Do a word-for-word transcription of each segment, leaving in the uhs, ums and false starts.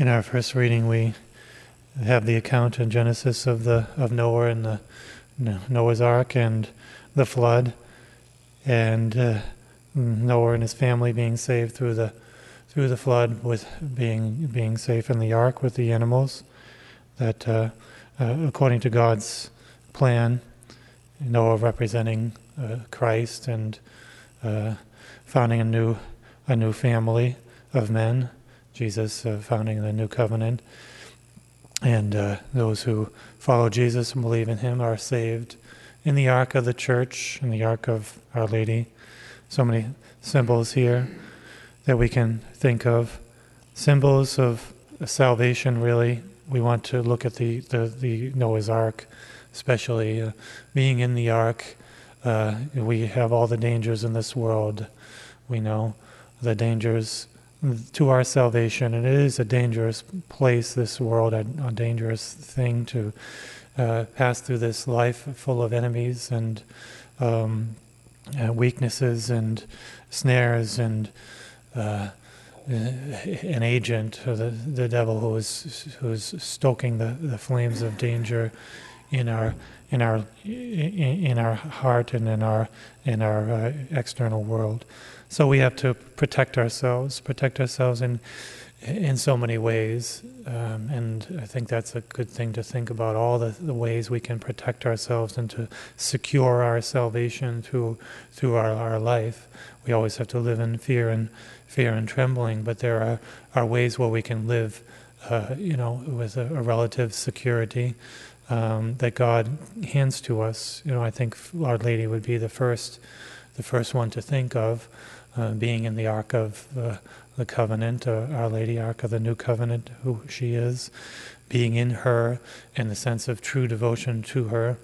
In our first reading, we have the account in Genesis of the of Noah and the Noah's Ark and the flood, and uh, Noah and his family being saved through the through the flood, with being being safe in the ark with the animals. That uh, uh, according to God's plan, Noah representing uh, Christ and uh, founding a new a new family of men. Jesus uh, founding the new covenant, and uh, those who follow Jesus and believe in him are saved in the ark of the church, in the ark of Our Lady. So many symbols here that we can think of, symbols of salvation. Really, we want to look at the the, the Noah's Ark, especially uh, being in the ark. Uh, we have all the dangers in this world. We know the dangers to our salvation, and it is a dangerous place, this world, a, a dangerous thing to uh, pass through this life full of enemies and um, uh, weaknesses and snares and uh, an agent, or the the devil who is who is stoking the, the flames of danger in our in our in, in our heart and in our in our uh, external world. So we have to protect ourselves, protect ourselves in in so many ways, um, and I think that's a good thing to think about, all the, the ways we can protect ourselves and to secure our salvation through through our, our life. We always have to live in fear and fear and trembling, but there are, are ways where we can live, uh, you know, with a, a relative security um, that God hands to us. You know, I think Our Lady would be the first, the first one to think of. Uh, being in the Ark of uh, the Covenant, uh, Our Lady, Ark of the New Covenant, who she is, being in her and the sense of true devotion to her.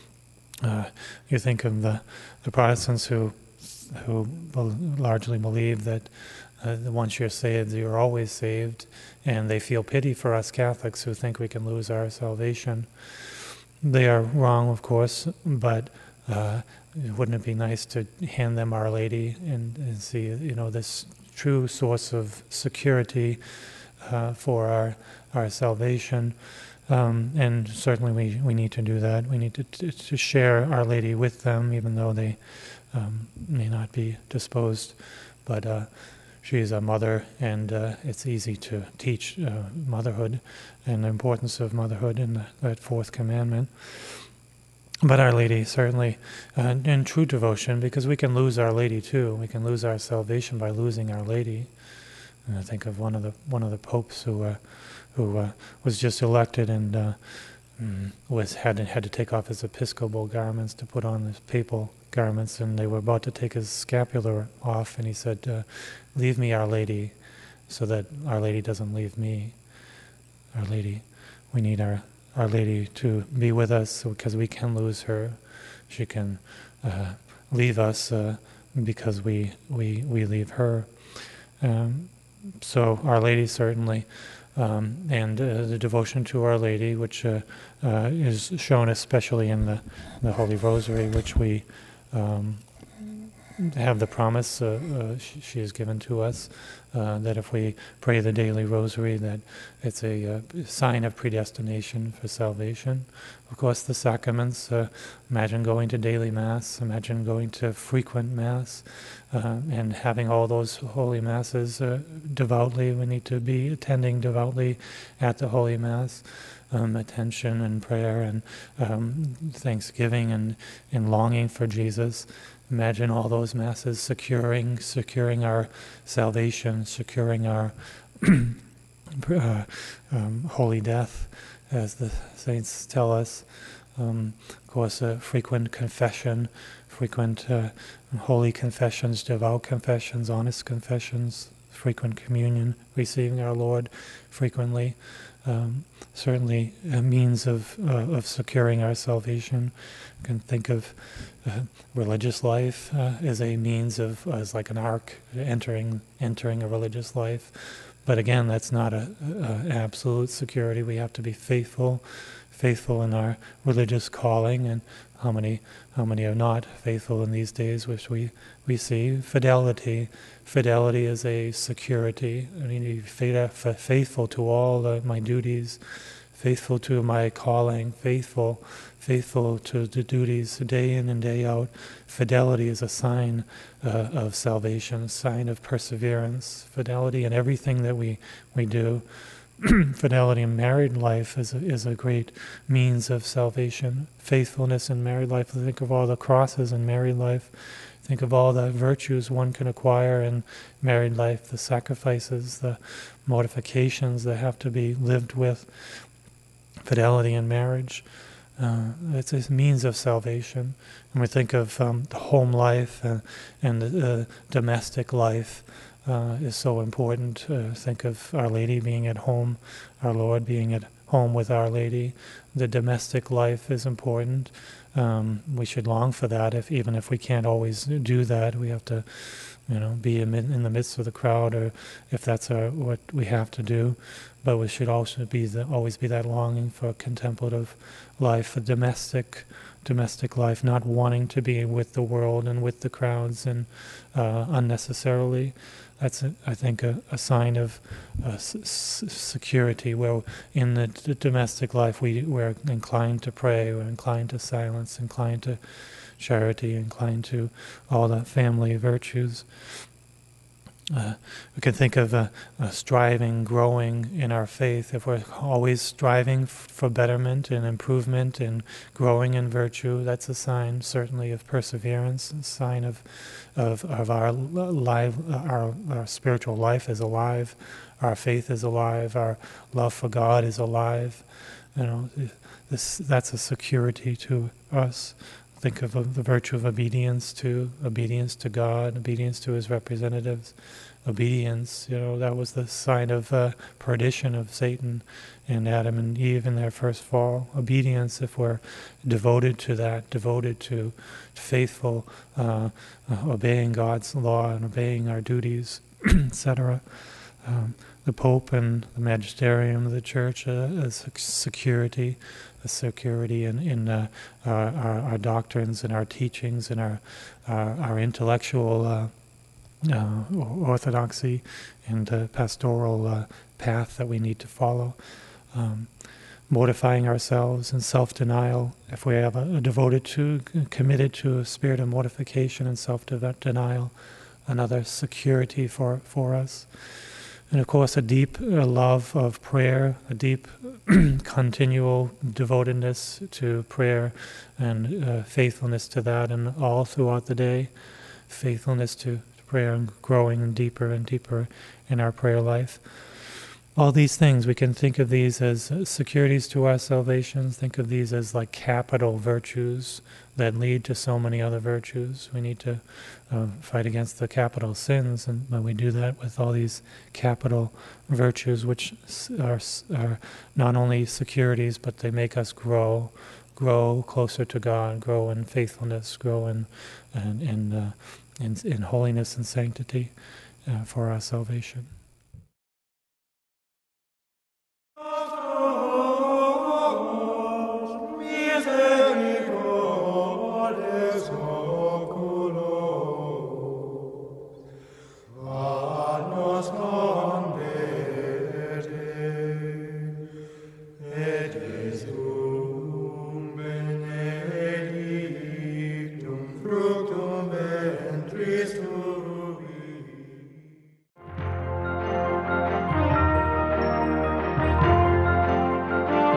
Uh, you think of the, the Protestants who who be- largely believe that uh, once you're saved, you're always saved, and they feel pity for us Catholics who think we can lose our salvation. They are wrong, of course, but uh, wouldn't it be nice to hand them Our Lady and, and see, you know, this true source of security uh, for our our salvation? Um, and certainly we, we need to do that. We need to, to to share Our Lady with them, even though they um, may not be disposed. But uh, she is a mother, and uh, it's easy to teach uh, motherhood and the importance of motherhood in the, that fourth commandment. But Our Lady, certainly, uh, in true devotion, because we can lose Our Lady too. We can lose our salvation by losing Our Lady. And I think of one of the one of the popes who uh, who uh, was just elected and uh, was had had to take off his episcopal garments to put on his papal garments, and they were about to take his scapular off, and he said, uh, "Leave me Our Lady, so that Our Lady doesn't leave me." Our Lady, we need our. Our Lady to be with us, because we can lose her. She can uh, leave us uh, because we, we we leave her. Um, so Our Lady certainly, um, and uh, the devotion to Our Lady, which uh, uh, is shown especially in the, the Holy Rosary, which we um, have the promise uh, uh, she, she has given to us, uh, that if we pray the daily rosary, that it's a uh, sign of predestination for salvation. Of course, the sacraments, uh, imagine going to daily Mass, imagine going to frequent Mass, uh, and having all those holy Masses uh, devoutly. We need to be attending devoutly at the Holy Mass. Um, attention and prayer and um, thanksgiving and, and longing for Jesus. Imagine all those Masses securing securing our salvation, securing our uh, um, holy death, as the saints tell us. Um, of course, uh, frequent confession, frequent uh, holy confessions, devout confessions, honest confessions, frequent communion, receiving our Lord frequently. Um, certainly a means of uh, of securing our salvation. You can think of uh, religious life uh, as a means of, as like an ark, entering entering a religious life. But again, that's not a, a absolute security. We have to be faithful, faithful in our religious calling, and how many how many are not faithful in these days, which we, we see. Fidelity. Fidelity is a security. I mean, faithful to all the, my duties, faithful to my calling, faithful, faithful to the duties day in and day out. Fidelity is a sign uh, of salvation, a sign of perseverance. Fidelity in everything that we, we do. Fidelity in married life is a, is a great means of salvation. Faithfulness in married life. Think of all the crosses in married life. Think of all the virtues one can acquire in married life, the sacrifices, the mortifications that have to be lived with. Fidelity in marriage. Uh, it's a means of salvation. And we think of um, the home life uh, and the uh, domestic life. Uh, is so important. Uh, think of Our Lady being at home, our Lord being at home with Our Lady. The domestic life is important. Um, we should long for that, if even if we can't always do that. We have to, you know, be in, in the midst of the crowd, or if that's our, what we have to do. But we should also be the, always be that longing for contemplative life, a domestic domestic life, not wanting to be with the world and with the crowds and uh, unnecessarily. That's, a, I think, a, a sign of uh, s- security, where in the, the domestic life we, we're inclined to pray, we're inclined to silence, inclined to charity, inclined to all the family virtues. Uh, we can think of uh, uh, striving, growing in our faith. If we're always striving f- for betterment and improvement and growing in virtue, that's a sign certainly of perseverance, a sign of of, of our life, our, our spiritual life is alive, our faith is alive, our love for God is alive. You know, this that's a security to us. Think of the virtue of obedience to obedience to God, obedience to His representatives. Obedience, you know, that was the sign of uh, perdition of Satan and Adam and Eve in their first fall. Obedience, if we're devoted to that, devoted to faithful, uh, uh, obeying God's law and obeying our duties, et cetera. Um, the Pope and the Magisterium of the Church, uh, as security, a security in, in uh, our, our, our doctrines and our teachings and our our, our intellectual uh, uh, orthodoxy and uh, pastoral uh, path that we need to follow. Um, mortifying ourselves and self-denial, if we have a, a devoted to, committed to a spirit of mortification and self-denial, another security for, for us. And of course, a deep uh, love of prayer, a deep continual devotedness to prayer and uh, faithfulness to that, and all throughout the day, faithfulness to prayer and growing deeper and deeper in our prayer life. All these things, we can think of these as securities to our salvation, think of these as like capital virtues that lead to so many other virtues. We need to uh, fight against the capital sins, and when we do that with all these capital virtues, which are, are not only securities, but they make us grow, grow closer to God, grow in faithfulness, grow in, in, in, uh, in, in holiness and sanctity uh, for our salvation. Fructum ventris tuum